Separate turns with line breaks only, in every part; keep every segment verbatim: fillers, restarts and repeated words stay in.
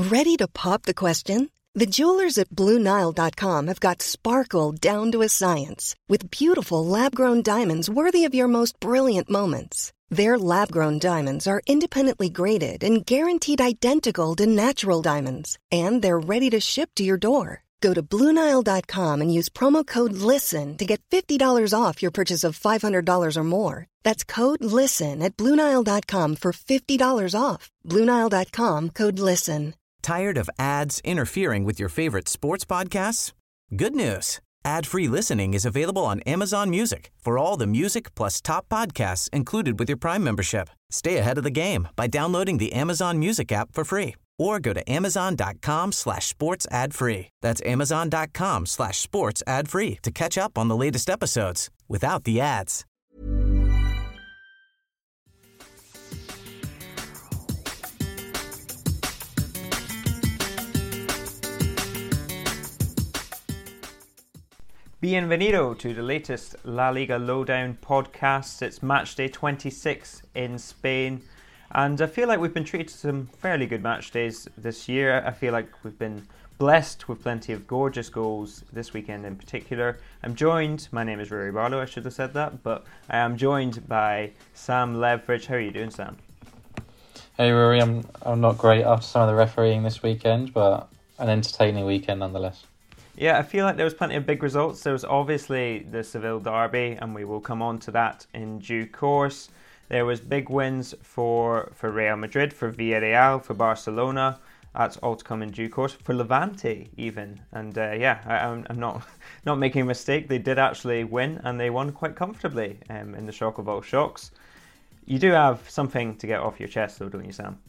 Ready to pop the question? The jewelers at Blue Nile dot com have got sparkle down to a science with beautiful lab-grown diamonds worthy of your most brilliant moments. Their lab-grown diamonds are independently graded and guaranteed identical to natural diamonds, and they're ready to ship to your door. Go to Blue Nile dot com and use promo code LISTEN to get fifty dollars off your purchase of five hundred dollars or more. That's code LISTEN at Blue Nile dot com for fifty dollars off. Blue Nile dot com, code LISTEN.
Tired of ads interfering with your favorite sports podcasts? Good news. Ad-free listening is available on Amazon Music for all the music plus top podcasts included with your Prime membership. Stay ahead of the game by downloading the Amazon Music app for free or go to amazon.com slash sports ad free. That's amazon.com slash sports ad free to catch up on the latest episodes without the ads.
Bienvenido to the latest La Liga Lowdown podcast. It's match day twenty-six in Spain, and I feel like we've been treated to some fairly good match days this year. I feel like we've been blessed with plenty of gorgeous goals this weekend in particular. I'm joined, my name is Rory Barlow, I should have said that, but I am joined by Sam Leveridge. How are you doing, Sam?
Hey Rory, I'm I'm not great after some of the refereeing this weekend, but an entertaining weekend nonetheless.
Yeah, I feel like there was plenty of big results. There was obviously the Seville derby, and we will come on to that in due course. There was big wins for, for Real Madrid, for Villarreal, for Barcelona. That's all to come in due course. For Levante, even. And uh, yeah, I, I'm, I'm not not making a mistake. They did actually win, and they won quite comfortably um, in the shock of all shocks. You do have something to get off your chest, though, don't you, Sam?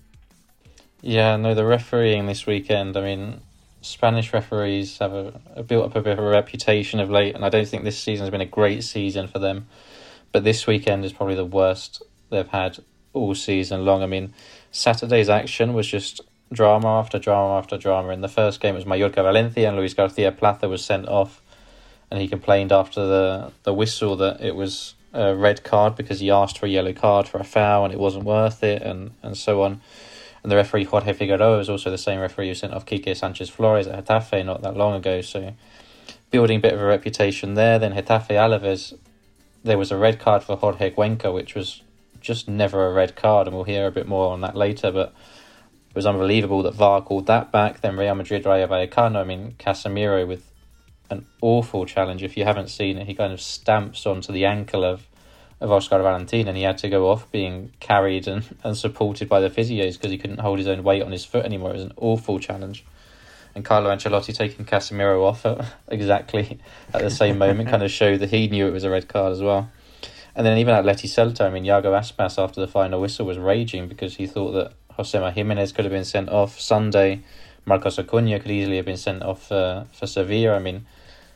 Yeah, no, the refereeing this weekend, I mean, Spanish referees have a, a built up a bit of a reputation of late, and I don't think this season has been a great season for them. But this weekend is probably the worst they've had all season long. I mean, Saturday's action was just drama after drama after drama. In the first game, it was Mallorca-Valencia, and Luis Garcia Plaza was sent off, and he complained after the, the whistle that it was a red card because he asked for a yellow card for a foul, and it wasn't worth it, and, and so on. And the referee, Jorge Figueroa, is also the same referee who sent off Quique Sanchez-Flores at Getafe not that long ago. So building a bit of a reputation there. Then Getafe Alaves, there was a red card for Jorge Cuenca, which was just never a red card. And we'll hear a bit more on that later. But it was unbelievable that V A R called that back. Then Real Madrid, Rayo Vallecano. I mean, Casemiro with an awful challenge. If you haven't seen it, he kind of stamps onto the ankle of of Oscar Valentin, and he had to go off being carried and, and supported by the physios because he couldn't hold his own weight on his foot anymore. It was an awful challenge. And Carlo Ancelotti taking Casemiro off at exactly at the same moment kind of showed that he knew it was a red card as well. And then even at Atleti Celta, I mean, Iago Aspas after the final whistle was raging because he thought that Josema Jimenez could have been sent off. Sunday, Marcos Acuna could easily have been sent off uh, for Sevilla. I mean,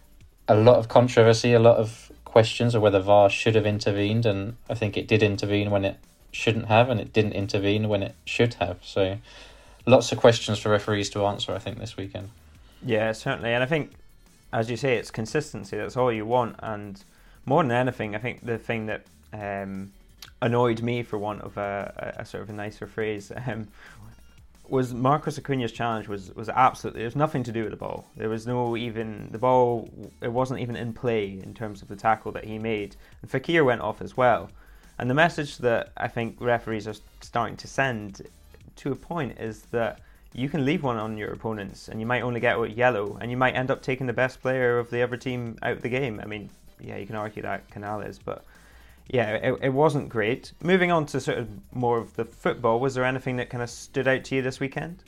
a lot of controversy, a lot of questions of whether V A R should have intervened, and I think it did intervene when it shouldn't have, and it didn't intervene when it should have. So lots of questions for referees to answer, I think, this weekend.
Yeah, certainly. And I think, as you say, it's consistency. That's all you want. And more than anything, I think the thing that um, annoyed me, for want of a, a sort of a nicer phrase, um, was Marcos Acuna's challenge was, was absolutely, there was nothing to do with the ball. There was no even, the ball, it wasn't even in play in terms of the tackle that he made. And Fekir went off as well. And the message that I think referees are starting to send to a point is that you can leave one on your opponents and you might only get with yellow, and you might end up taking the best player of the other team out of the game. I mean, yeah, you can argue that Canales, but yeah, it, it wasn't great. Moving on to sort of more of the football, was there anything that kind of stood out to you this weekend?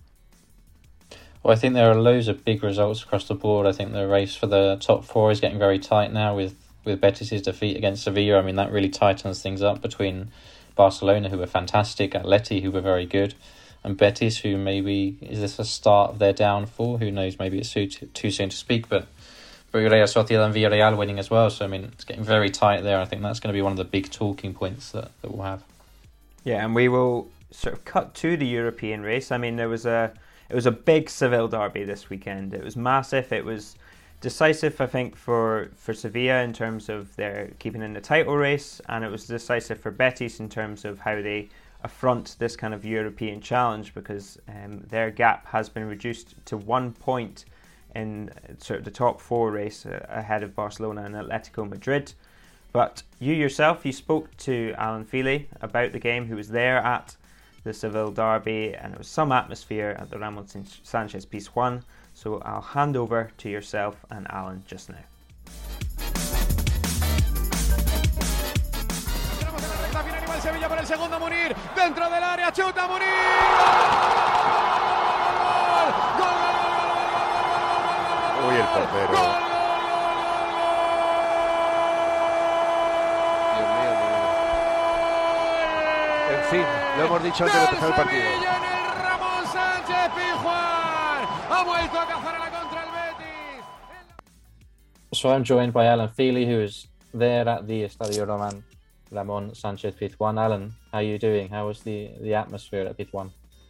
Well, I think there are loads of big results across the board. I think the race for the top four is getting very tight now with, with Betis' defeat against Sevilla. I mean, that really tightens things up between Barcelona, who were fantastic, Atleti, who were very good, and Betis, who maybe, is this a start of their downfall? Who knows, maybe it's too, too soon to speak, but Real Sociedad and Villarreal winning as well. So, I mean, it's getting very tight there. I think that's going to be one of the big talking points that, that we'll have.
Yeah, and we will sort of cut to the European race. I mean, there was a it was a big Seville derby this weekend. It was massive. It was decisive, I think, for, for Sevilla in terms of their keeping in the title race, and it was decisive for Betis in terms of how they affront this kind of European challenge, because um, their gap has been reduced to one point in sort of the top four race uh, ahead of Barcelona and Atletico Madrid. But you yourself, you spoke to Alan Feely about the game, who was there at the Seville derby, and there was some atmosphere at the Ramon Sanchez Pizjuan. So I'll hand over to yourself and Alan just now.
Sevilla por el segundo, Munir, dentro del área, chuta Munir. ¡Gol!
Uy, el portero.
¡Gol!
Dios mío, en fin, lo hemos dicho antes de empezar el partido.
Sevilla en el Ramón Sánchez Pizjuán. Ha vuelto a cazar a la contra el Betis.
So I'm joined by Alan Feely, who is there at the Estadio Ramon Ramon Sanchez Pizjuan. Alan, how are you doing? How was the, the atmosphere at Pizjuan?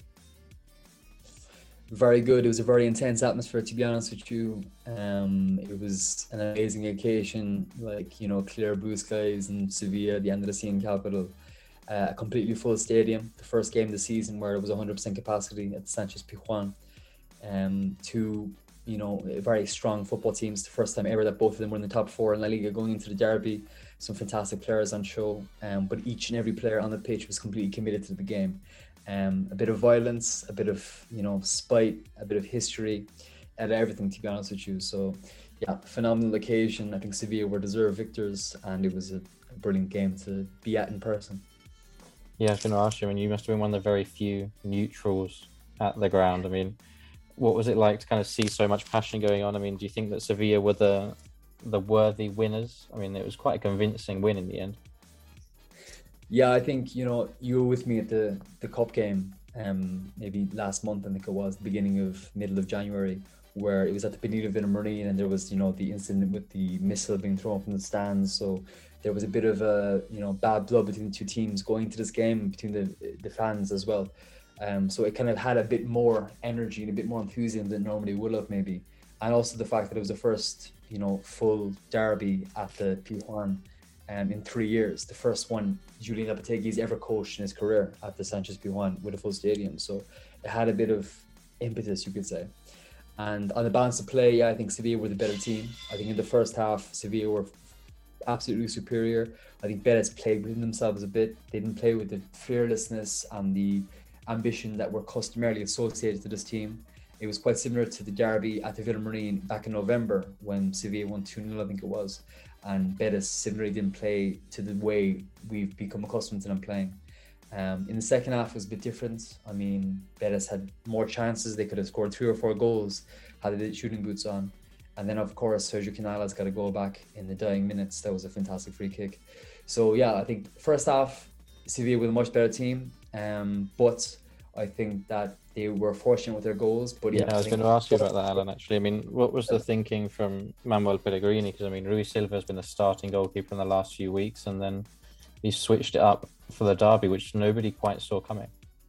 Very good. It was a very intense atmosphere, to be honest with you. Um, it was an amazing occasion, like, you know, clear blue skies in Sevilla, the Andalusian capital. Uh, a completely full stadium. The first game of the season where it was one hundred percent capacity at Sanchez Pizjuan. Um, two, you know, very strong football teams. The first time ever that both of them were in the top four in La Liga going into the derby. Some fantastic players on show, um, but each and every player on the pitch was completely committed to the game. Um, a bit of violence, a bit of, you know, spite, a bit of history, and everything, to be honest with you. So, yeah, phenomenal occasion. I think Sevilla were deserved victors, and it was a, a brilliant game to be at in person.
Yeah, I was going to ask you, I mean, you must have been one of the very few neutrals at the ground. I mean, what was it like to kind of see so much passion going on? I mean, do you think that Sevilla were the the worthy winners? I mean, it was quite a convincing win in the end.
Yeah, I think, you know, you were with me at the, the cup game, um, maybe last month, I think it was, the beginning of, middle of January, where it was at the Benito Villamarín, and there was, you know, the incident with the missile being thrown from the stands. So there was a bit of a, you know, bad blood between the two teams going to this game, between the the fans as well. Um, so it kind of had a bit more energy and a bit more enthusiasm than it normally would have, maybe. And also the fact that it was the first, you know, full derby at the Pizjuan um, in three years. The first one Julian Lopetegui's ever coached in his career at the Sanchez Pizjuan with a full stadium. So it had a bit of impetus, you could say. And on the balance of play, yeah, I think Sevilla were the better team. I think in the first half, Sevilla were absolutely superior. I think Betis played within themselves a bit. They didn't play with the fearlessness and the ambition that were customarily associated to this team. It was quite similar to the derby at the Villamarín back in November when Sevilla won two nil, I think it was. And Betis similarly didn't play to the way we've become accustomed to them playing. Um, in the second half, it was a bit different. I mean, Betis had more chances. They could have scored three or four goals had they did shooting boots on. And then, of course, Sergio Canales got a goal back in the dying minutes. That was a fantastic free kick. So, yeah, I think first half, Sevilla with a much better team. Um, but I think that they were fortunate with their goals. But yeah,
yeah I was I going to ask you about that, Alan, actually. I mean, what was the thinking from Manuel Pellegrini? Because, I mean, Rui Silva has been the starting goalkeeper in the last few weeks, and then he switched it up for the derby, which nobody quite saw coming.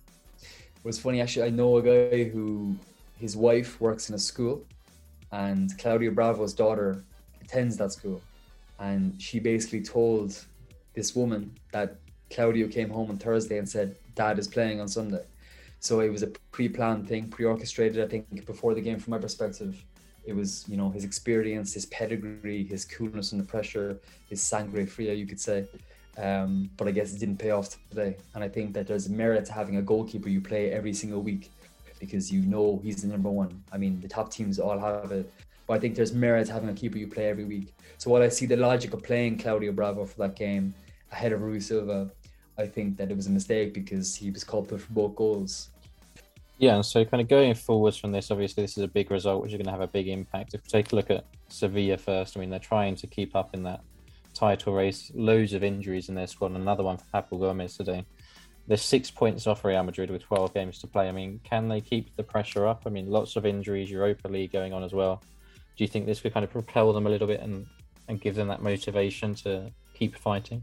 It was funny, actually. I know a guy who, his wife works in a school, and Claudio Bravo's daughter attends that school. And she basically told this woman that Claudio came home on Thursday and said, Dad is playing on Sunday. So it was a pre-planned thing, pre-orchestrated, I think, before the game from my perspective. It was, you know, his experience, his pedigree, his coolness under pressure, his sangre fria, you could say. Um, but I guess it didn't pay off today. And I think that there's merit to having a goalkeeper you play every single week because you know he's the number one. I mean, the top teams all have it. But I think there's merit to having a keeper you play every week. So while I see the logic of playing Claudio Bravo for that game ahead of Rui Silva, I think that it was a mistake because he was culprit for both goals.
Yeah, and so kind of going forwards from this, obviously this is a big result which is going to have a big impact. If we take a look at Sevilla first, I mean, they're trying to keep up in that title race. Loads of injuries in their squad, and another one for Papu Gomez today. They're six points off Real Madrid with twelve games to play. I mean, can they keep the pressure up? I mean, lots of injuries, Europa League going on as well. Do you think this could kind of propel them a little bit and, and give them that motivation to keep fighting?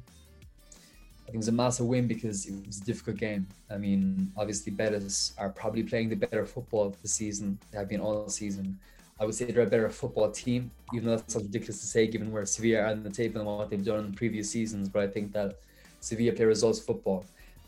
I think it was a massive win because it was a difficult game. I mean, obviously Betis are probably playing the better football this season. They have been all season. I would say they're a better football team, even though that sounds ridiculous to say given where Sevilla are on the table and what they've done in previous seasons. But I think that Sevilla play results football.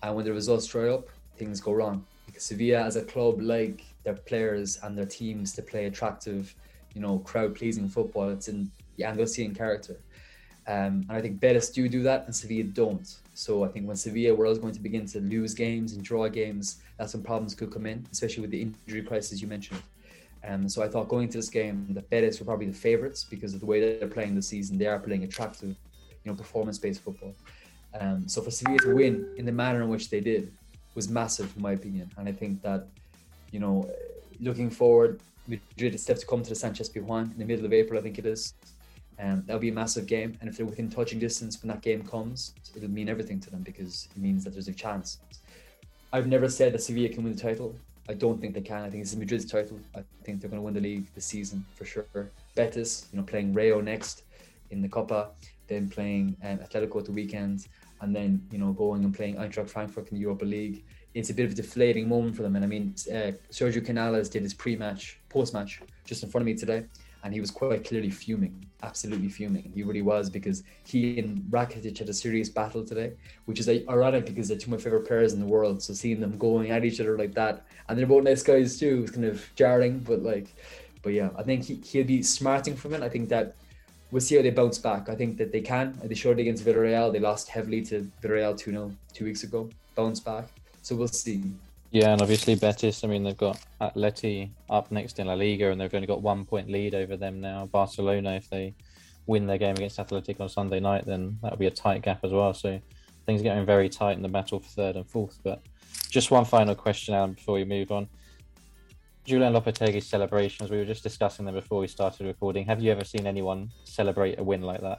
And when the results dry up, things go wrong. Because Sevilla as a club like their players and their teams to play attractive, you know, crowd-pleasing football. It's in the Andalusian character. Um, and I think Betis do do that and Sevilla don't. So I think when Sevilla were always going to begin to lose games and draw games, that's when problems could come in, especially with the injury crisis you mentioned. Um, so I thought going into this game, the Betis were probably the favourites because of the way that they're playing this season. They are playing attractive, you know, performance-based football. Um, so for Sevilla to win in the manner in which they did was massive, in my opinion. And I think that, you know, looking forward, Madrid is set to come to the Sanchez Pizjuan in the middle of April, I think it is. Um, that'll be a massive game. And if they're within touching distance when that game comes, it'll mean everything to them because it means that there's a chance. I've never said that Sevilla can win the title. I don't think they can. I think it's Madrid's title. I think they're going to win the league this season for sure. Betis, you know, playing Rayo next in the Copa, then playing um, Atletico at the weekend, and then, you know, going and playing Eintracht Frankfurt in the Europa League. It's a bit of a deflating moment for them. And I mean, uh, Sergio Canales did his pre-match, post-match, just in front of me today, and he was quite clearly fuming, absolutely fuming. He really was, because he and Rakitic had a serious battle today, which is ironic because they're two of my favourite players in the world. So seeing them going at each other like that, and they're both nice guys too, was kind of jarring. But like, but yeah, I think he, he'll be smarting from it. I think that we'll see how they bounce back. I think that they can. They showed it against Villarreal. They lost heavily to Villarreal two nil two weeks ago. Bounce back. So we'll see.
Yeah, and obviously Betis, I mean, they've got Atleti up next in La Liga, and they've only got one point lead over them now. Barcelona, if they win their game against Athletic on Sunday night, then that'll be a tight gap as well. So things are getting very tight in the battle for third and fourth. But just one final question, Alan, before we move on. Julian Lopetegui's celebrations, we were just discussing them before we started recording. Have you ever seen anyone celebrate a win like that?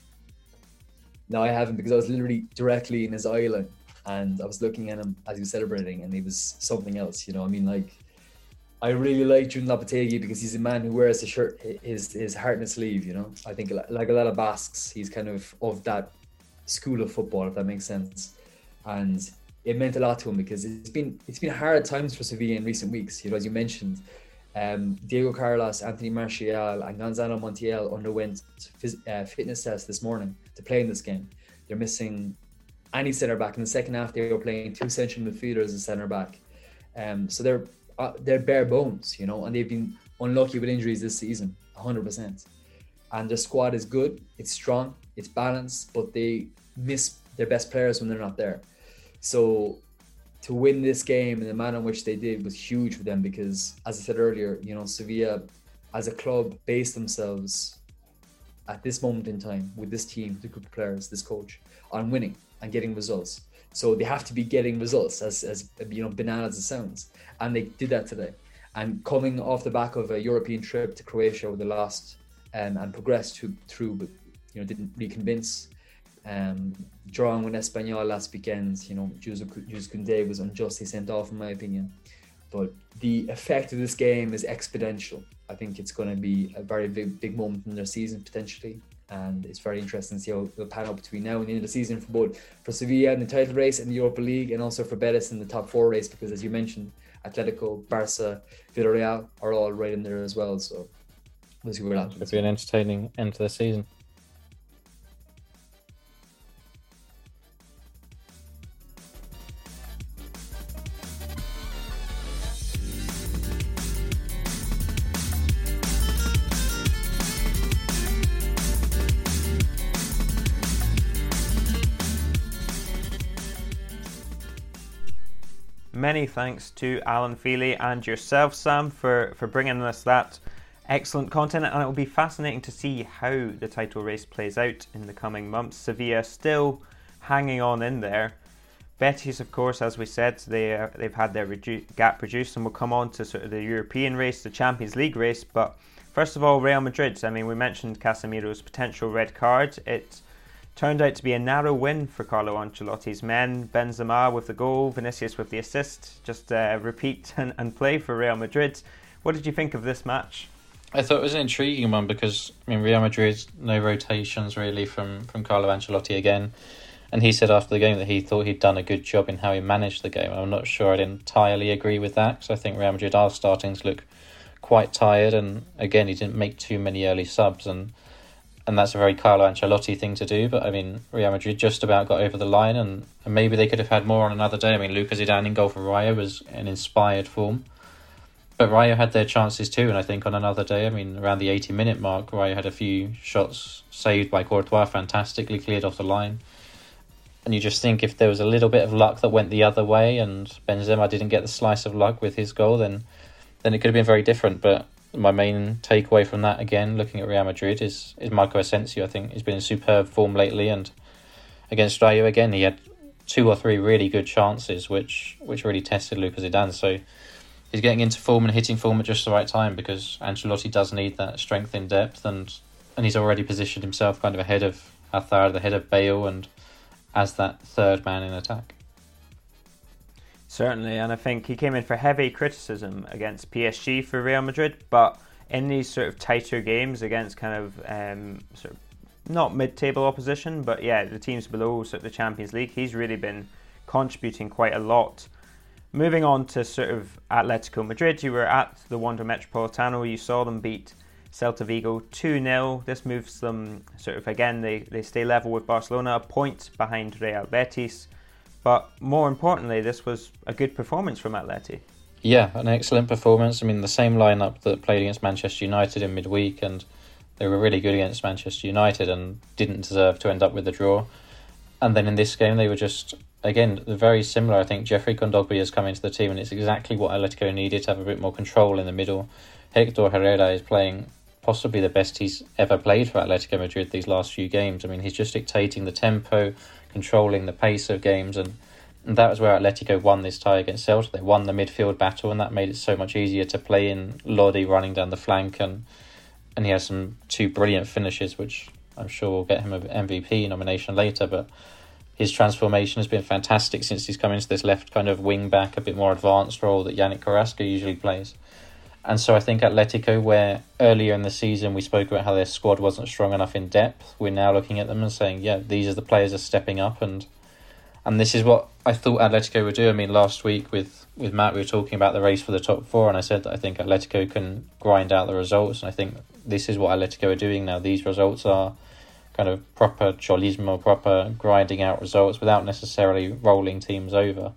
No, I haven't, because I was literally directly in his eye line. And I was looking at him as he was celebrating, and he was something else, you know. I mean, like, I really like Julian Lopetegui because he's a man who wears the shirt, his his heart in his sleeve, you know. I think like a lot of Basques, he's kind of of that school of football, if that makes sense. And it meant a lot to him because it's been it's been hard times for Sevilla in recent weeks, you know, as you mentioned. Um, Diego Carlos, Anthony Martial, and Gonzalo Montiel underwent phys- uh, fitness tests this morning to play in this game. They're missing any centre back. In the second half, they were playing two central midfielders as a centre back. Um, so they're uh, they're bare bones, you know, and they've been unlucky with injuries this season, one hundred percent. And their squad is good, it's strong, it's balanced, but they miss their best players when they're not there. So to win this game in the manner in which they did was huge for them because, as I said earlier, you know, Sevilla as a club based themselves at this moment in time with this team, the group of players, this coach, on winning and getting results. So they have to be getting results, as, as you know, banal as it sounds. And they did that today. And coming off the back of a European trip to Croatia where they lost um, and progressed to, through, but you know, didn't really convince. Um, drawing with Espanyol last weekend, you know, Jules Koundé was unjustly sent off, in my opinion. But the effect of this game is exponential. I think it's going to be a very big, big moment in their season, potentially. And it's very interesting to see how it'll pan out between now and the end of the season for both for Sevilla in the title race in the Europa League, and also for Betis in the top four race, because as you mentioned, Atletico, Barca, Villarreal are all right in there as well. So we'll see where that happens.
It'll be an entertaining end to the season.
Many thanks to Alan Feely and yourself, Sam, for, for bringing us that excellent content, and it will be fascinating to see how the title race plays out in the coming months. Sevilla still hanging on in there. Betis, of course, as we said, they, uh, they've had their redu- gap reduced, and we'll come on to sort of the European race, the Champions League race. But first of all, Real Madrid. I mean, we mentioned Casemiro's potential red card. It turned out to be a narrow win for Carlo Ancelotti's men. Benzema with the goal, Vinicius with the assist. Just uh, repeat and, and play for Real Madrid. What did you think of this match?
I thought it was an intriguing one because, I mean, Real Madrid, no rotations really from, from Carlo Ancelotti again. And he said after the game that he thought he'd done a good job in how he managed the game. I'm not sure I'd entirely agree with that, because I think Real Madrid are starting to look quite tired. And again, he didn't make too many early subs. And and that's a very Carlo Ancelotti thing to do. But I mean, Real Madrid just about got over the line, and, and maybe they could have had more on another day. I mean, Lucas Zidane in goal for Rayo was an inspired form, but Rayo had their chances too. And I think on another day, I mean, around the eighty minute mark, Rayo had a few shots saved by Courtois, fantastically cleared off the line. And you just think if there was a little bit of luck that went the other way, and Benzema didn't get the slice of luck with his goal, then then it could have been very different. But my main takeaway from that, again, looking at Real Madrid, is, is Marco Asensio. I think he's been in superb form lately, and against Rayo, again, he had two or three really good chances, which which really tested Lucas Zidane. So he's getting into form and hitting form at just the right time, because Ancelotti does need that strength in depth, and, and he's already positioned himself kind of ahead of Hazard, ahead of Bale, and as that third man in attack.
Certainly, and I think he came in for heavy criticism against P S G for Real Madrid, but in these sort of tighter games against kind of um, sort of not mid-table opposition, but yeah, the teams below sort of the Champions League, he's really been contributing quite a lot. Moving on to sort of Atletico Madrid, you were at the Wanda Metropolitano, you saw them beat Celta Vigo two nil. This moves them sort of, again, they, they stay level with Barcelona, a point behind Real Betis. But more importantly, this was a good performance from Atleti.
Yeah, an excellent performance. I mean, the same lineup that played against Manchester United in midweek, and they were really good against Manchester United and didn't deserve to end up with a draw. And then in this game, they were just, again, very similar. I think Jeffrey Kondogbia has come into the team, and it's exactly what Atletico needed, to have a bit more control in the middle. Hector Herrera is playing possibly the best he's ever played for Atletico Madrid these last few games. I mean, he's just dictating the tempo, controlling the pace of games, and, and that was where Atletico won this tie against Celta. They won the midfield battle, and that made it so much easier to play in Lodi running down the flank, and and he has some two brilliant finishes, which I'm sure will get him an M V P nomination later. But his transformation has been fantastic since he's come into this left kind of wing back, a bit more advanced role that Yannick Carrasco usually plays. And so I think Atletico, where earlier in the season we spoke about how their squad wasn't strong enough in depth, we're now looking at them and saying, yeah, these are the players that are stepping up, and and this is what I thought Atletico would do. I mean, last week with, with Matt, we were talking about the race for the top four, and I said that I think Atletico can grind out the results, and I think this is what Atletico are doing now. These results are kind of proper cholismo, proper grinding out results without necessarily rolling teams over.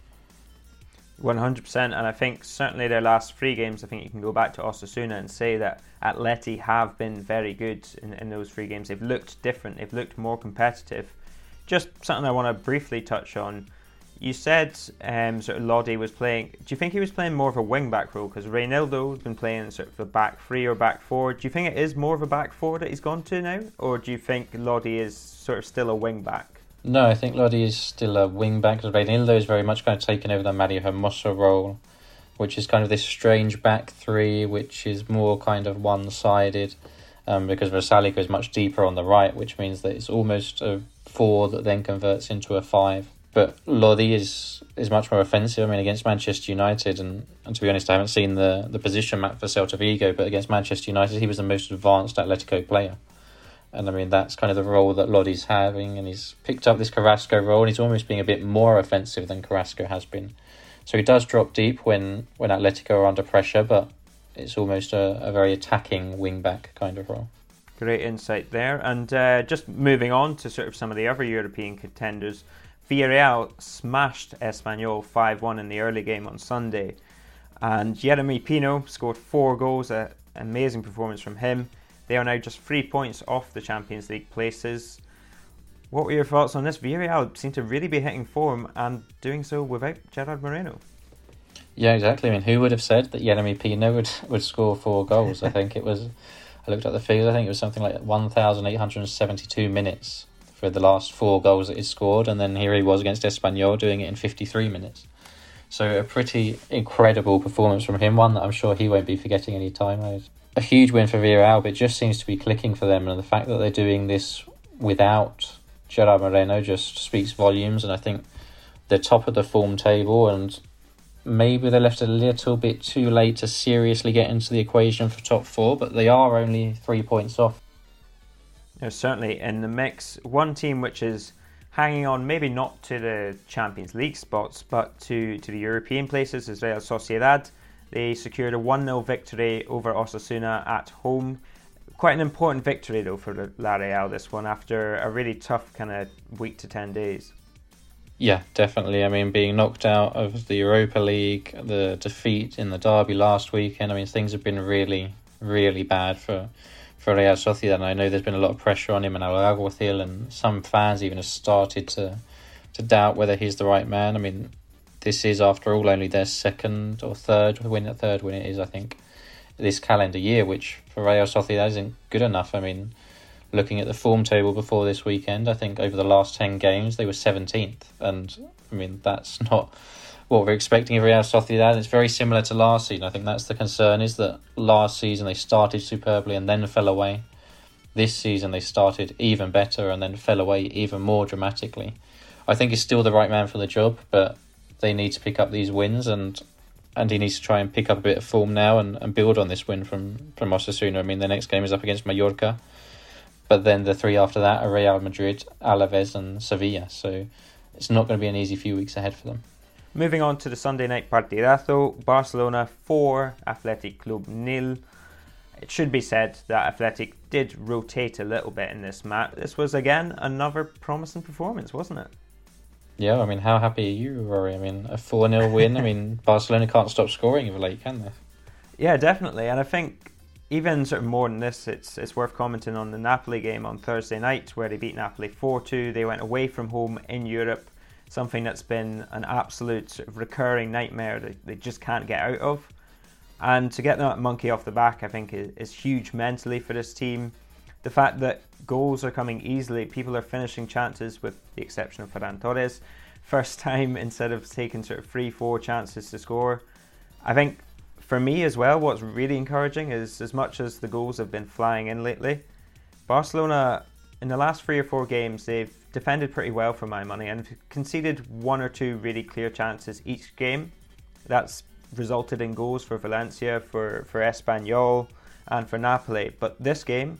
one hundred percent, and I think certainly their last three games, I think you can go back to Osasuna and say that Atleti have been very good in, in those three games. They've looked different, they've looked more competitive. Just something I want to briefly touch on. You said um, sort of Lodi was playing, do you think he was playing more of a wing-back role? Because Reinildo has been playing sort of a back three or back four. Do you think it is more of a back four that he's gone to now? Or do you think Lodi is sort of still a wing-back?
No, I think Lodi is still a wing-back, because Reinildo is very much kind of taken over the Mario Hermoso role, which is kind of this strange back three, which is more kind of one-sided, um, because Versalico is much deeper on the right, which means that it's almost a four that then converts into a five. But Lodi is is much more offensive. I mean, against Manchester United, and, and to be honest, I haven't seen the, the position map for Celta Vigo, but against Manchester United, he was the most advanced Atletico player. And I mean, that's kind of the role that Lodi's having, and he's picked up this Carrasco role, and he's almost being a bit more offensive than Carrasco has been. So he does drop deep when, when Atletico are under pressure, but it's almost a, a very attacking wing-back kind of role.
Great insight there. And uh, just moving on to sort of some of the other European contenders, Villarreal smashed Espanyol five one in the early game on Sunday. And Jeremy Pino scored four goals, an amazing performance from him. They are now just three points off the Champions League places. What were your thoughts on this? Villarreal seem to really be hitting form and doing so without Gerard Moreno.
Yeah, exactly. I mean, who would have said that Jeremy Pino would, would score four goals? I think it was, I looked at the figures, I think it was something like one thousand eight hundred seventy-two minutes for the last four goals that he scored, and then here he was against Espanyol doing it in fifty-three minutes. So a pretty incredible performance from him, one that I'm sure he won't be forgetting any time. A huge win for Villarreal, but it just seems to be clicking for them, and the fact that they're doing this without Gerard Moreno just speaks volumes. And I think they're top of the form table, and maybe they left a little bit too late to seriously get into the equation for top four, but they are only three points off.
They're certainly in the mix. One team which is hanging on, maybe not to the Champions League spots, but to, to the European places, is Real Sociedad. They secured a one nil victory over Osasuna at home. Quite an important victory though for La Real, this one, after a really tough kind of week to ten days.
Yeah, definitely. I mean, being knocked out of the Europa League, the defeat in the derby last weekend, I mean, things have been really, really bad for for Real Sociedad. And I know there's been a lot of pressure on him and Al Alguacil, and some fans even have started to to doubt whether he's the right man. I mean, this is, after all, only their second or third win, third win it is, I think, this calendar year, which for Real Sociedad isn't good enough. I mean, looking at the form table before this weekend, I think over the last ten games they were seventeenth, and I mean, that's not what we're expecting of Real Sociedad. It's very similar to last season. I think that's the concern, is that last season they started superbly and then fell away. This season they started even better and then fell away even more dramatically. I think he's still the right man for the job, but they need to pick up these wins, and and he needs to try and pick up a bit of form now and, and build on this win from, from Osasuna. I mean, the next game is up against Mallorca, but then the three after that are Real Madrid, Alaves and Sevilla. So it's not going to be an easy few weeks ahead for them.
Moving on to the Sunday night partidazo, Barcelona four, Athletic Club nil. It should be said that Athletic did rotate a little bit in this match. This was, again, another promising performance, wasn't it?
Yeah, I mean, how happy are you, Rory? I mean, a four nil win. I mean, Barcelona can't stop scoring of late, can they?
Yeah, definitely. And I think even sort of more than this, it's it's worth commenting on the Napoli game on Thursday night, where they beat Napoli four two. They went away from home in Europe, something that's been an absolute sort of recurring nightmare that they just can't get out of. And to get that monkey off the back, I think, is, is huge mentally for this team. The fact that goals are coming easily, people are finishing chances, with the exception of Ferran Torres, first time instead of taking sort of three, four chances to score. I think for me as well, what's really encouraging is, as much as the goals have been flying in lately, Barcelona, in the last three or four games, they've defended pretty well for my money and conceded one or two really clear chances each game. That's resulted in goals for Valencia, for, for Espanyol and for Napoli. But this game,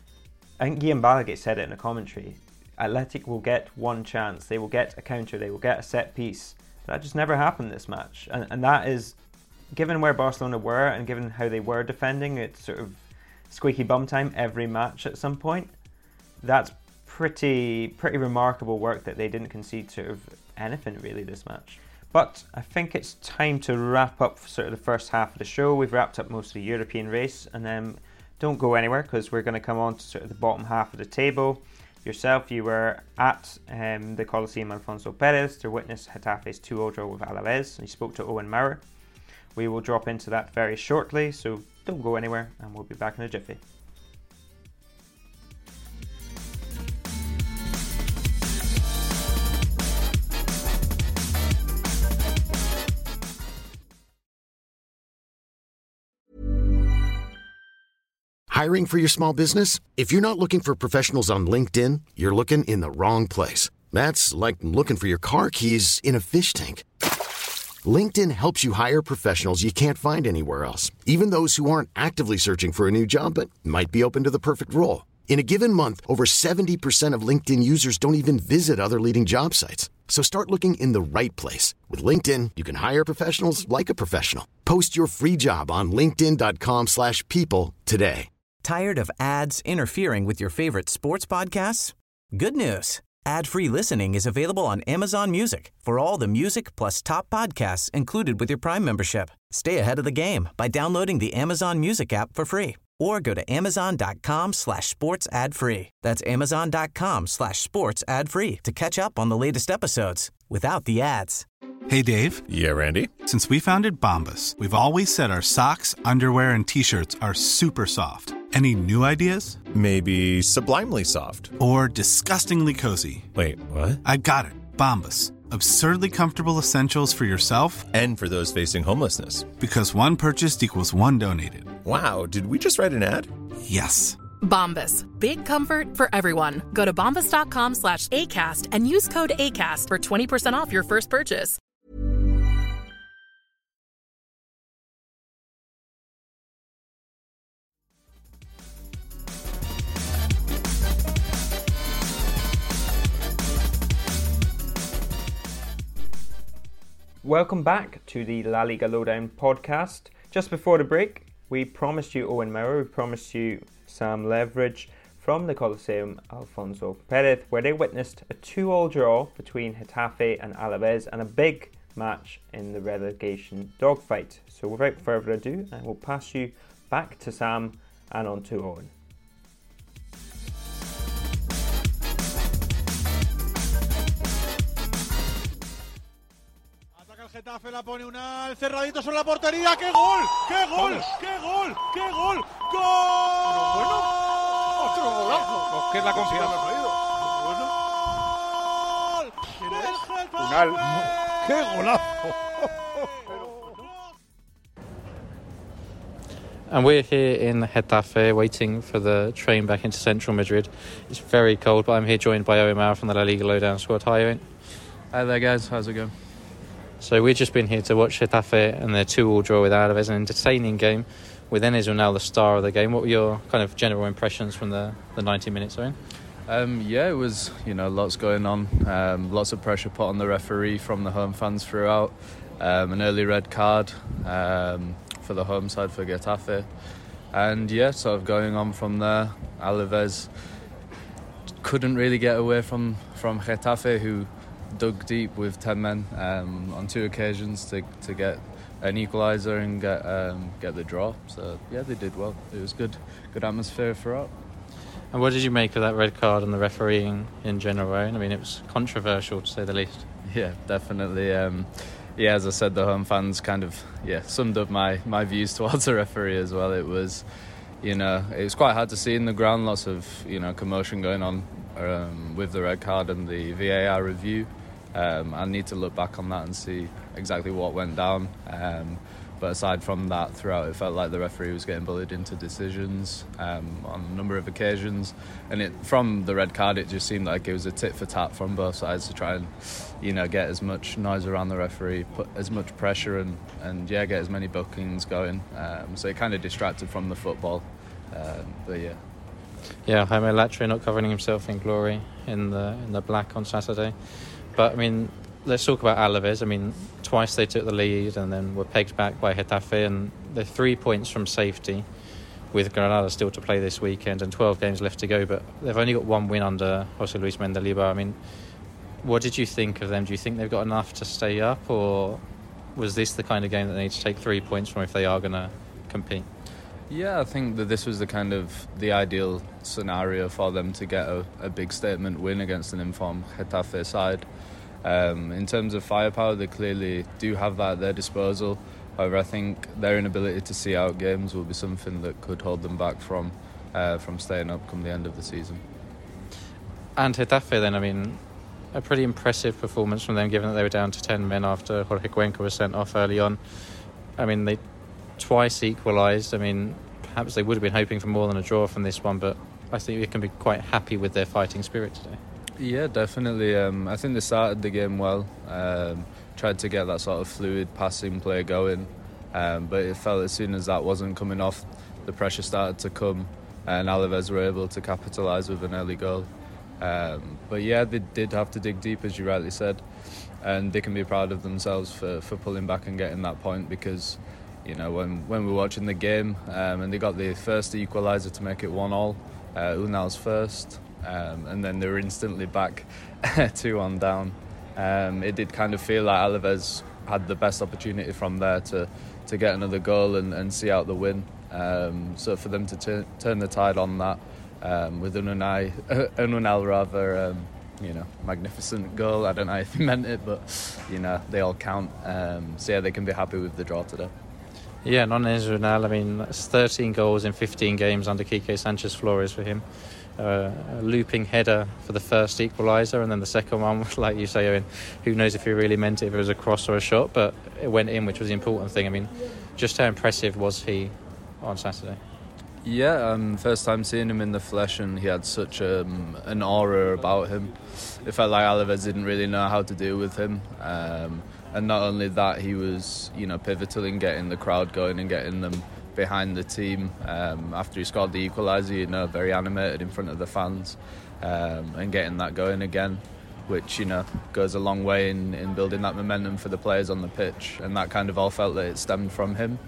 I think Guillem Balaguer said it in a commentary, Athletic will get one chance, they will get a counter, they will get a set piece. That just never happened this match. And, and that is, given where Barcelona were and given how they were defending, it's sort of squeaky bum time every match at some point. That's pretty pretty remarkable work that they didn't concede sort of anything really this match. But I think it's time to wrap up sort of the first half of the show. We've wrapped up most of the European race, and then don't go anywhere, because we're going to come on to sort of the bottom half of the table. Yourself, you were at um, the Coliseum Alfonso Perez to witness Getafe's two nil draw with Alaves, and you spoke to Owen Maurer. We will drop into that very shortly, so don't go anywhere, and we'll be back in a jiffy.
Hiring for your small business? If you're not looking for professionals on LinkedIn, you're looking in the wrong place. That's like looking for your car keys in a fish tank. LinkedIn helps you hire professionals you can't find anywhere else, even those who aren't actively searching for a new job but might be open to the perfect role. In a given month, over seventy percent of LinkedIn users don't even visit other leading job sites. So start looking in the right place. With LinkedIn, you can hire professionals like a professional. Post your free job on linkedin dot com slash people today.
Tired of ads interfering with your favorite sports podcasts? Good news. Ad-free listening is available on Amazon Music for all the music plus top podcasts included with your Prime membership. Stay ahead of the game by downloading the Amazon Music app for free, or go to amazon.com slash sports ad free. That's amazon.com slash sports ad free to catch up on the latest episodes without the ads.
Hey, Dave.
Yeah, Randy.
Since we founded Bombas, we've always said our socks, underwear, and T-shirts are super soft. Any new ideas?
Maybe sublimely soft.
Or disgustingly cozy.
Wait, what?
I got it. Bombas. Absurdly comfortable essentials for yourself
and for those facing homelessness.
Because one purchased equals one donated.
Wow, did we just write an ad?
Yes.
Bombas. Big comfort for everyone. Go to bombas.com slash ACAST and use code ACAST for twenty percent off your first purchase.
Welcome back to the La Liga Lowdown podcast. Just before the break, We promised you Owen Maurer, we promised you Sam Leveridge from the Coliseum Alfonso Perez, where they witnessed a two-all draw between Getafe and Alaves and a big match in the relegation dogfight. So without further ado, I will pass you back to Sam and on to Owen.
Ataca el Getafe, la pone Unal, cerradito sobre la portería. ¡Qué gol! ¡Qué gol! ¡Qué gol! ¡Qué gol! ¡Gol! Bueno, otro golazo.
Nos queda confianza.
¡Gol!
Unal.
¡Qué golazo!
And we're here in Getafe waiting for the train back into central Madrid. It's very cold, but I'm here joined by Owen Maurer from the La Liga Lowdown squad. Hi, Owen.
Hi there, guys. How's it going?
So we've just been here to watch Getafe and their two-all draw with Alaves, an entertaining game with Enes Unal the star of the game. What were your kind of general impressions from the, the ninety minutes, Owen?
Um, yeah, it was, you know, lots going on. Um, lots of pressure put on the referee from the home fans throughout. Um, an early red card um, for the home side for Getafe. And yeah, sort of going on from there. Alaves couldn't really get away from, from Getafe, who dug deep with ten men um, on two occasions to to get an equaliser and get um, get the draw. So yeah, they did well. It was good, good atmosphere throughout.
And what did you make of that red card and the refereeing in general, Owen? I mean, it was controversial to say the least.
Yeah, definitely. Um, yeah, as I said, the home fans kind of yeah summed up my my views towards the referee as well. It was, you know, it was quite hard to see in the ground. Lots of you know commotion going on um, with the red card and the V A R review. Um, I need to look back on that and see exactly what went down. Um, but aside from that, throughout it felt like the referee was getting bullied into decisions um, on a number of occasions. And it, from the red card, it just seemed like it was a tit for tat from both sides to try and, you know, get as much noise around the referee, put as much pressure and, and yeah, get as many bookings going. Um, so it kind of distracted from the football. Um, but yeah.
Yeah, Jaime Latre not covering himself in glory in the in the black on Saturday. But, I mean, let's talk about Alaves. I mean, twice they took the lead and then were pegged back by Getafe, and they're three points from safety with Granada still to play this weekend and twelve games left to go. But they've only got one win under José Luis Mendilibar. I mean, what did you think of them? Do you think they've got enough to stay up, or was this the kind of game that they need to take three points from if they are going to compete?
Yeah, I think that this was the kind of the ideal scenario for them to get a, a big statement win against an informed Getafe side. Um, in terms of firepower, they clearly do have that at their disposal. However, I think their inability to see out games will be something that could hold them back from uh, from staying up come the end of the season.
And Getafe then, I mean, a pretty impressive performance from them, given that they were down to ten men after Jorge Cuenca was sent off early on. I mean, they twice equalised. I mean, perhaps they would have been hoping for more than a draw from this one, but I think we can be quite happy with their fighting spirit today.
Yeah, definitely. Um, I think they started the game well, um, tried to get that sort of fluid passing play going, um, but it felt as soon as that wasn't coming off, the pressure started to come, and Alaves were able to capitalise with an early goal. Um, but yeah, they did have to dig deep, as you rightly said, and they can be proud of themselves for, for pulling back and getting that point, because you know when, when we were watching the game um, and they got the first equaliser to make it one all, uh, Unal's first, Um, and then they were instantly back two on down. Um, it did kind of feel like Alaves had the best opportunity from there to, to get another goal and, and see out the win. Um, so for them to t- turn the tide on that um, with an Unai, an Unal rather, um, you know, magnificent goal. I don't know if he meant it, but you know they all count. Um, so yeah, they can be happy with the draw today.
Yeah, non Enes Unal. I mean, that's thirteen goals in fifteen games under Quique Sanchez Flores for him. Uh, a looping header for the first equaliser, and then the second one, like you say, Owen, who knows if he really meant it, if it was a cross or a shot, but it went in, which was the important thing. I mean, just how impressive was he on Saturday?
Yeah, um, first time seeing him in the flesh, and he had such um, an aura about him. It felt like Alaves didn't really know how to deal with him, um, and not only that, he was, you know, pivotal in getting the crowd going and getting them behind the team. Um, after he scored the equaliser, you know, very animated in front of the fans, um, and getting that going again, which, you know, goes a long way in, in building that momentum for the players on the pitch, and that kind of all felt that it stemmed from him.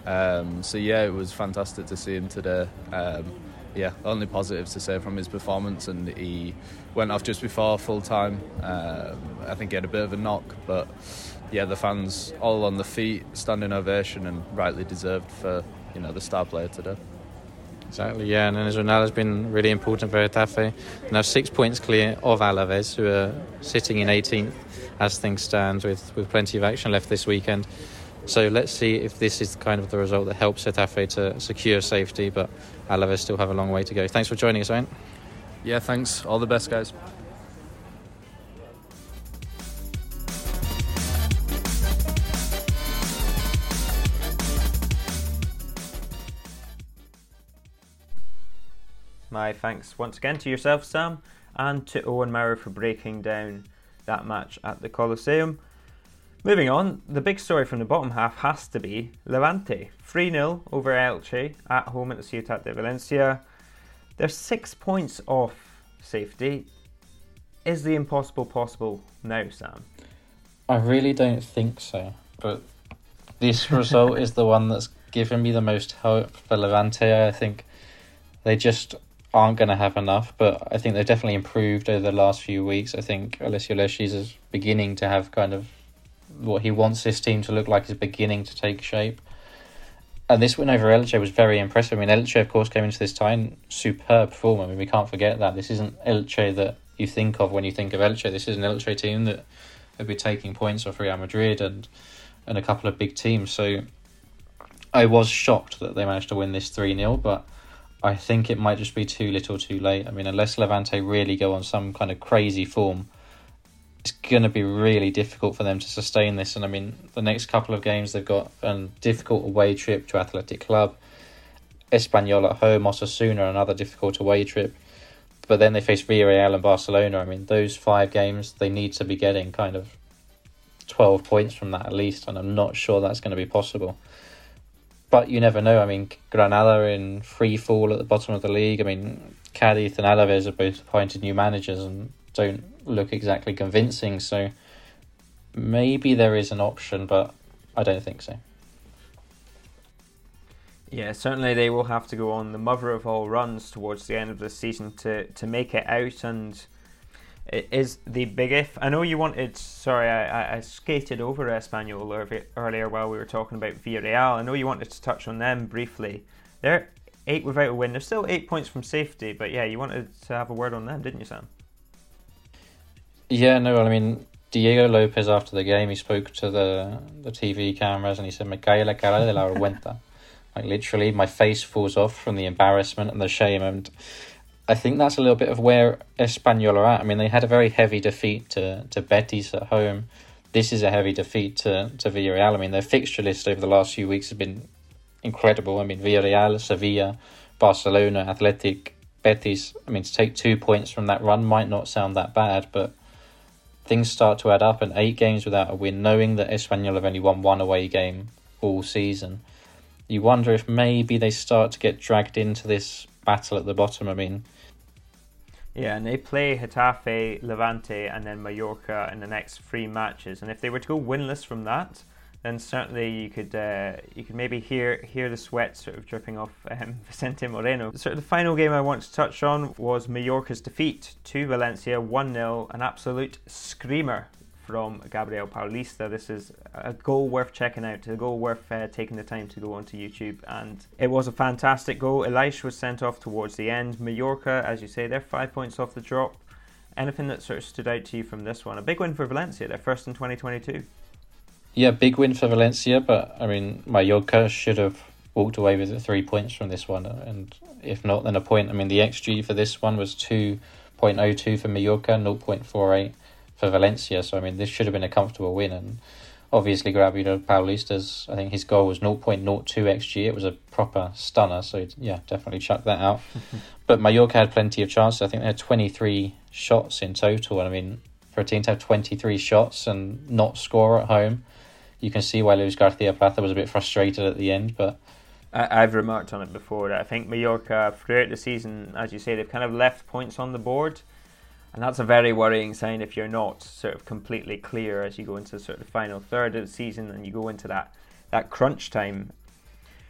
Um, so yeah, it was fantastic to see him today. Um, yeah, only positives to say from his performance, and he went off just before full time. Um, I think he had a bit of a knock, but yeah, the fans all on the feet, standing ovation, and rightly deserved for, you know, the star player today.
Exactly, yeah, and Ronaldo has been really important for Getafe. Now six points clear of Alaves, who are sitting in eighteenth as things stand, with, with plenty of action left this weekend. So let's see if this is kind of the result that helps Getafe to secure safety, but Alaves still have a long way to go. Thanks for joining us, Owen.
Yeah, thanks. All the best, guys.
My thanks once again to yourself, Sam, and to Owen Maurer for breaking down that match at the Coliseum. Moving on, the big story from the bottom half has to be Levante. three nil over Elche at home at the Ciutat de Valencia. They're six points off safety. Is the impossible possible now, Sam?
I really don't think so, but this result is the one that's given me the most hope for Levante. I think they just aren't going to have enough, but I think they've definitely improved over the last few weeks. I think Alessio Lesches is beginning to have kind of what he wants his team to look like, is beginning to take shape. And this win over Elche was very impressive. I mean, Elche, of course, came into this time superb form. I mean, we can't forget that. This isn't Elche that you think of when you think of Elche. This is an Elche team that would be taking points off Real Madrid and, and a couple of big teams. So I was shocked that they managed to win this three nil, but I think it might just be too little too late. I mean, unless Levante really go on some kind of crazy form, it's going to be really difficult for them to sustain this. And I mean, the next couple of games, they've got a difficult away trip to Athletic Club, Espanyol at home, Osasuna, another difficult away trip. But then they face Villarreal and Barcelona. I mean, those five games, they need to be getting kind of twelve points from that at least. And I'm not sure that's going to be possible. But you never know. I mean, Granada are in free fall at the bottom of the league. I mean, Cadiz and Alaves have both appointed new managers and don't look exactly convincing. So maybe there is an option, but I don't think so.
Yeah, certainly they will have to go on the mother of all runs towards the end of the season to, to make it out. And it is the big if. I know you wanted, sorry, I, I skated over Espanyol earlier while we were talking about Villarreal. I know you wanted to touch on them briefly. They're eight without a win. They're still eight points from safety, but yeah, you wanted to have a word on them, didn't you, Sam?
Yeah, no, I mean, Diego Lopez after the game, he spoke to the the T V cameras and he said, "Me cae la cara de la vergüenza." Like literally, my face falls off from the embarrassment and the shame. And I think that's a little bit of where Espanyol are at. I mean, they had a very heavy defeat to, to Betis at home. This is a heavy defeat to, to Villarreal. I mean, their fixture list over the last few weeks has been incredible. I mean, Villarreal, Sevilla, Barcelona, Athletic, Betis. I mean, to take two points from that run might not sound that bad, but things start to add up. And eight games without a win, knowing that Espanyol have only won one away game all season, you wonder if maybe they start to get dragged into this battle at the bottom. I mean,
yeah, and they play Getafe, Levante, and then Mallorca in the next three matches. And if they were to go winless from that, then certainly you could uh, you could maybe hear hear the sweat sort of dripping off um, Vicente Moreno. Sort of the final game I want to touch on was Mallorca's defeat to Valencia, one nil, an absolute screamer from Gabriel Paulista. This is a goal worth checking out, a goal worth uh, taking the time to go onto YouTube, and it was a fantastic goal. Elish was sent off towards the end. Mallorca, as you say, they're five points off the drop. Anything that sort of stood out to you from this one? A big win for Valencia, their first in twenty twenty-two.
Yeah, big win for Valencia, but I mean, Mallorca should have walked away with the three points from this one, and if not, then a point. I mean, the X G for this one was two point oh two for Mallorca, zero point four eight for Valencia, so I mean, this should have been a comfortable win. And obviously Gabriel Paulista's, I think his goal was zero point zero two X G. It was a proper stunner, so yeah, definitely chuck that out. But Mallorca had plenty of chances. I think they had twenty-three shots in total, and I mean, for a team to have twenty-three shots and not score at home, you can see why Luis Garcia Plata was a bit frustrated at the end. But
I, I've remarked on it before that I think Mallorca throughout the season, as you say, they've kind of left points on the board. And that's a very worrying sign if you're not sort of completely clear as you go into sort of the final third of the season and you go into that, that crunch time.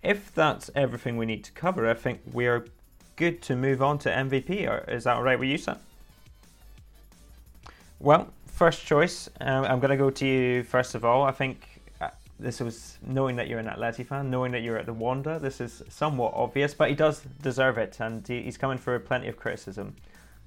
if that's everything we need to cover, I think we're good to move on to M V P. Or is that all right with you, Sam? Well, first choice, um, I'm going to go to you first of all. I think uh, this was, knowing that you're an Atleti fan, knowing that you're at the Wanda, this is somewhat obvious, but he does deserve it, and he, he's coming for plenty of criticism.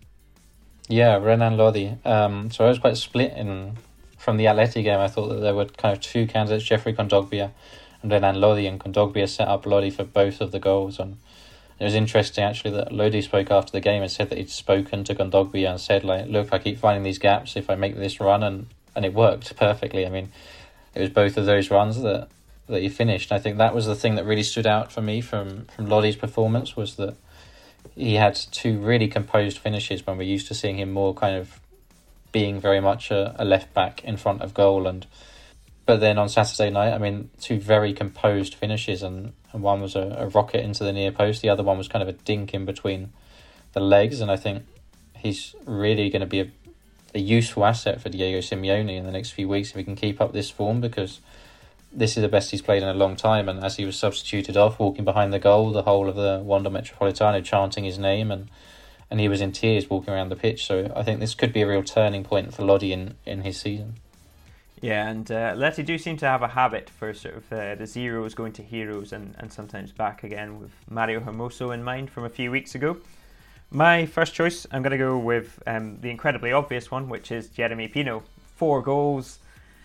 Yeah, Renan Lodi. Um, so I was quite split in from the Atleti game. I thought that there were kind of two candidates, Jeffrey Kondogbia and Renan Lodi, and Kondogbia set up Lodi for both of the goals. And it was interesting actually that Lodi spoke after the game and said that he'd spoken to Kondogbia and said, like, look, I keep finding these gaps if I make this run, and, and it worked perfectly. I mean, it was both of those runs that, that he finished. I think that was the thing that really stood out for me from, from Lodi's performance, was that he had two really composed finishes when we're used to seeing him more kind of being very much a, a left back in front of goal. And but then on Saturday night, I mean, two very composed finishes, and, and one was a, a rocket into the near post. The other one was kind of a dink in between the legs. And I think he's really going to be a, a useful asset for Diego Simeone in the next few weeks if he can keep up this form, because this is the best he's played in a long time. And as he was substituted off, walking behind the goal, the whole of the Wanda Metropolitano chanting his name, and and he was in tears walking around the pitch. So I think this could be a real turning point for Lodi in, in his season.
Yeah, and uh, Atleti do seem to have a habit for sort of uh, the zeros going to heroes and, and sometimes back again, with Mario Hermoso in mind from a few weeks ago. My first choice, I'm going to go with um, the incredibly obvious one, which is Jeremy Pino. Four goals.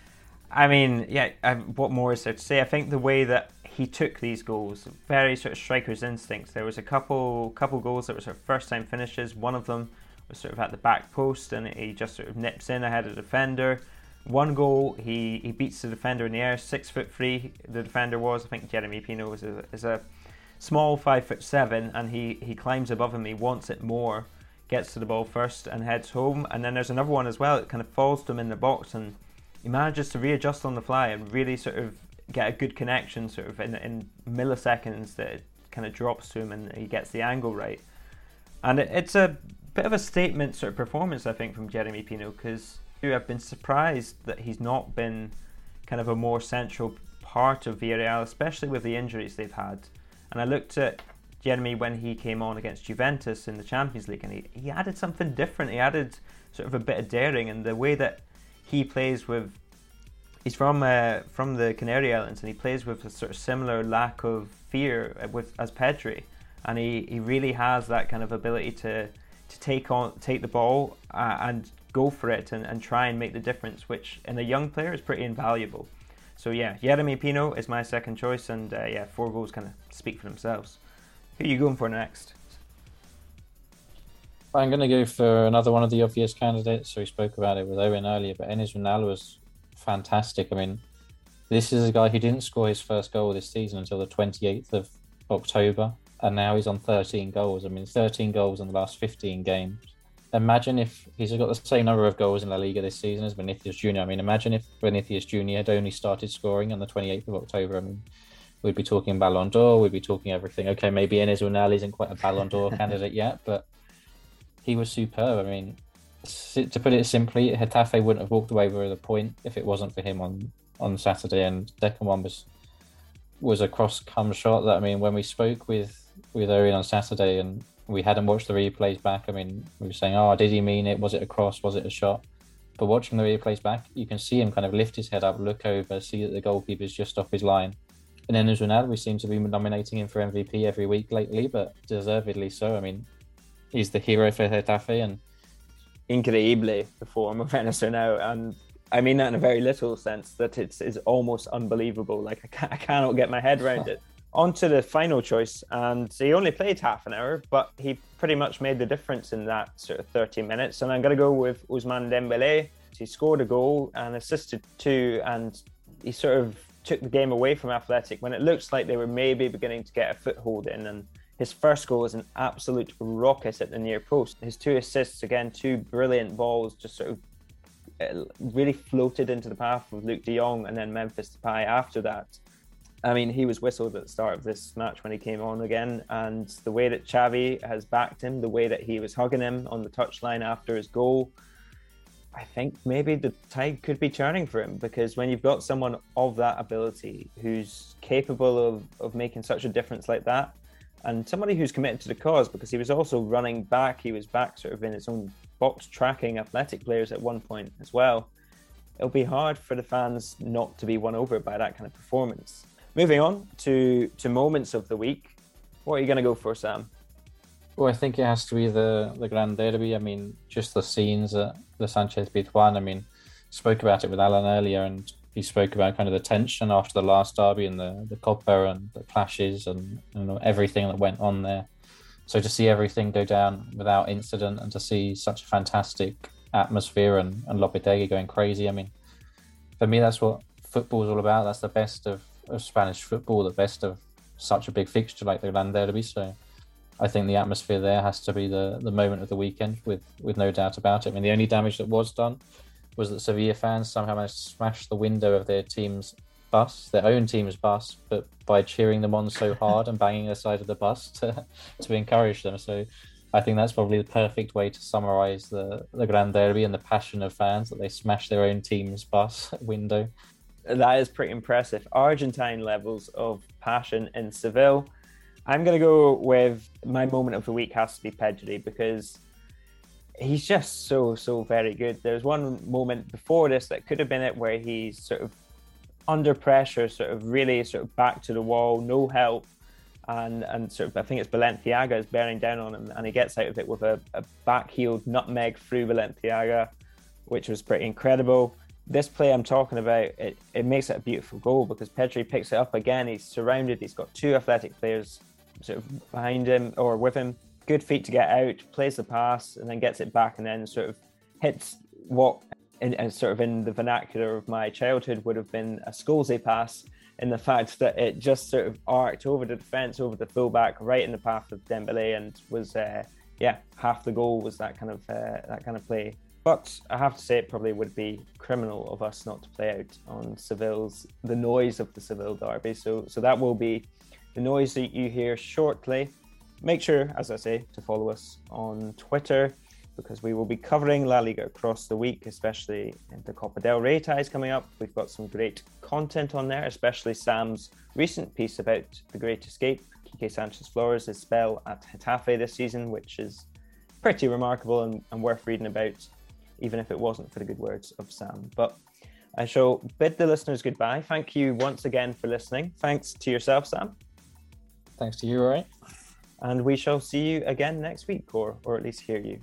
I mean, yeah, I, what more is there to say? I think the way that he took these goals, very sort of striker's instincts. There was a couple couple goals that were sort of first time finishes. One of them was sort of at the back post, and he just sort of nips in ahead of the defender. One goal, he, he beats the defender in the air, six foot three. The defender was, I think Jeremy Pino is a, is a small five foot seven, and he, he climbs above him. He wants it more, gets to the ball first and heads home. And then there's another one as well. It kind of falls to him in the box, and he manages to readjust on the fly and really sort of get a good connection sort of in, in milliseconds, that it kind of drops to him and he gets the angle right. And it, it's a bit of a statement sort of performance, I think, from Jeremy Pino, because I've been surprised that he's not been kind of a more central part of Villarreal, especially with the injuries they've had. And I looked at Jeremy when he came on against Juventus in the Champions League, and he, he added something different. He added sort of a bit of daring, and the way that he plays with, he's from uh, from the Canary Islands, and he plays with a sort of similar lack of fear with as Pedri, and he, he really has that kind of ability to to take on take the ball uh, and go for it and, and try and make the difference, which in a young player is pretty invaluable. So yeah, Jeremy Pino is my second choice, and uh, yeah, four goals kind of speak for themselves. Who are you going for next?
I'm going to go for another one of the obvious candidates. So we spoke about it with Owen earlier, but Enes Unal was fantastic. I mean, this is a guy who didn't score his first goal this season until the twenty-eighth of October, and now he's on thirteen goals. I mean, thirteen goals in the last fifteen games. Imagine if he's got the same number of goals in La Liga this season as Vinicius Junior I mean, imagine if Vinicius Junior had only started scoring on the twenty-eighth of October. I mean, we'd be talking Ballon d'Or, we'd be talking everything. Okay, maybe Enes Unal isn't quite a Ballon d'Or candidate yet, but he was superb. I mean, to put it simply, Getafe wouldn't have walked away with a point if it wasn't for him on, on Saturday. And the second one was was a cross-come shot that, I mean, when we spoke with, with Owen on Saturday and we hadn't watched the replays back, I mean, we were saying, oh, did he mean it? Was it a cross? Was it a shot? But watching the replays back, you can see him kind of lift his head up, look over, see that the goalkeeper's just off his line. And then Enes Unal, we seem to be nominating him for M V P every week lately, but deservedly so. I mean, he's the hero for Getafe, and
increíble the form of Enes Unal, and I mean that in a very literal sense, that it's is almost unbelievable. Like I, can't, I cannot get my head around it. On to the final choice, and he only played half an hour, but he pretty much made the difference in that sort of thirty minutes. And I'm going to go with Ousmane Dembélé. He scored a goal and assisted two, and he sort of took the game away from Athletic when it looks like they were maybe beginning to get a foothold in. And his first goal was an absolute rocket at the near post. His two assists, again, two brilliant balls, just sort of really floated into the path of Luke de Jong and then Memphis Depay after that. I mean, he was whistled at the start of this match when he came on again, and the way that Xavi has backed him, the way that he was hugging him on the touchline after his goal, I think maybe the tide could be turning for him, because when you've got someone of that ability who's capable of, of making such a difference like that, and somebody who's committed to the cause, because he was also running back, he was back sort of in his own box tracking athletic players at one point as well, it'll be hard for the fans not to be won over by that kind of performance. Moving on to, to moments of the week, what are you going to go for, Sam?
Well, I think it has to be the, the Gran Derby. I mean, just the scenes at the Sanchez Pizjuan. I mean, spoke about it with Alan earlier, and he spoke about kind of the tension after the last derby and the, the Copa and the clashes and, and everything that went on there. So to see everything go down without incident and to see such a fantastic atmosphere and, and Lopetegui going crazy. I mean, for me, that's what football is all about. That's the best of, of Spanish football, the best of such a big fixture like the Gran Derby. So I think the atmosphere there has to be the, the moment of the weekend, with, with no doubt about it. I mean, the only damage that was done was that Sevilla fans somehow managed to smash the window of their team's bus, their own team's bus, but by cheering them on so hard and banging the side of the bus to, to encourage them. So I think that's probably the perfect way to summarise the, the Gran Derby and the passion of fans, that they smash their own team's bus window.
That is pretty impressive. Argentine levels of passion in Seville. I'm going to go with my moment of the week has to be Pedri, because he's just so, so very good. There's one moment before this that could have been it, where he's sort of under pressure, sort of really sort of back to the wall, no help. And and sort of, I think it's Balenciaga is bearing down on him, and he gets out of it with a, a back-heeled nutmeg through Balenciaga, which was pretty incredible. This play I'm talking about, it, it makes it a beautiful goal, because Pedri picks it up again. He's surrounded, he's got two athletic players sort of behind him or with him. Good feet to get out, plays the pass, and then gets it back, and then sort of hits what, in, in sort of in the vernacular of my childhood, would have been a Scholesy pass, in the fact that it just sort of arced over the defence, over the fullback, right in the path of Dembélé, and was, uh, yeah, half the goal was that kind of uh, that kind of play. But I have to say, it probably would be criminal of us not to play out on Seville's, the noise of the Seville derby. So, so that will be the noise that you hear shortly. Make sure, as I say, to follow us on Twitter, because we will be covering La Liga across the week, especially in the Copa del Rey ties coming up. We've got some great content on there, especially Sam's recent piece about the Great Escape, Quique Sanchez-Flores' spell at Getafe this season, which is pretty remarkable and, and worth reading about, even if it wasn't for the good words of Sam. But I shall bid the listeners goodbye. Thank you once again for listening. Thanks to yourself, Sam.
Thanks to you, Roy.
And we shall see you again next week, or or at least hear you.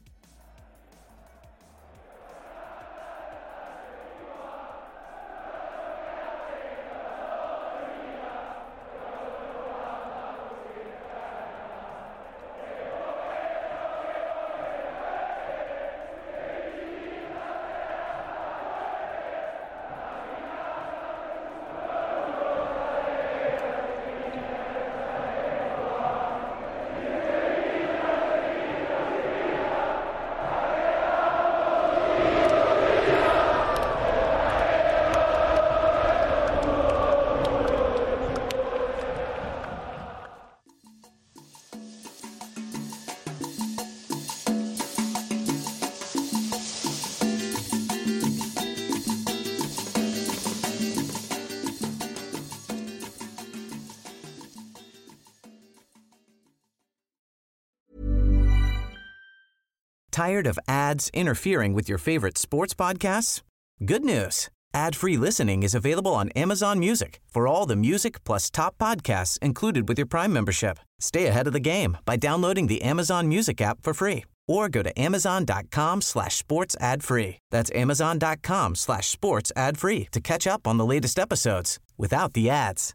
Tired of ads interfering with your favorite sports podcasts? Good news. Ad-free listening is available on Amazon Music for all the music plus top podcasts included with your Prime membership. Stay ahead of the game by downloading the Amazon Music app for free, or go to amazon.com slash sports ad free. That's amazon.com slash sports ad free to catch up on the latest episodes without the ads.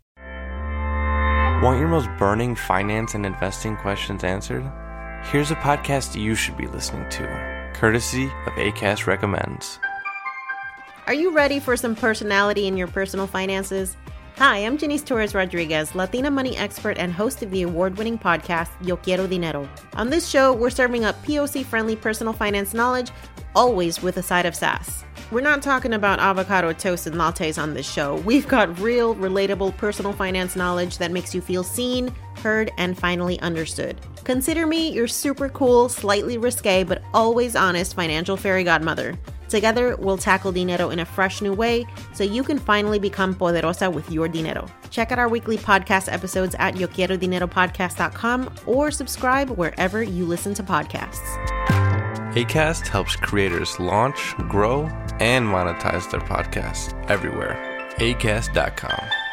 Want your most burning finance and investing questions answered? Here's a podcast you should be listening to, courtesy of Acast Recommends.
Are you ready for some personality in your personal finances? Hi, I'm Janice Torres Rodriguez, Latina money expert and host of the award-winning podcast, Yo Quiero Dinero. On this show, we're serving up P O C-friendly personal finance knowledge, always with a side of sass. We're not talking about avocado toast and lattes on this show. We've got real, relatable personal finance knowledge that makes you feel seen, heard, and finally understood. Consider me your super cool, slightly risque, but always honest financial fairy godmother. Together, we'll tackle dinero in a fresh new way so you can finally become poderosa with your dinero. Check out our weekly podcast episodes at yo quiero dinero podcast dot com or subscribe wherever you listen to podcasts.
Acast helps creators launch, grow, and monetize their podcasts everywhere. acast dot com.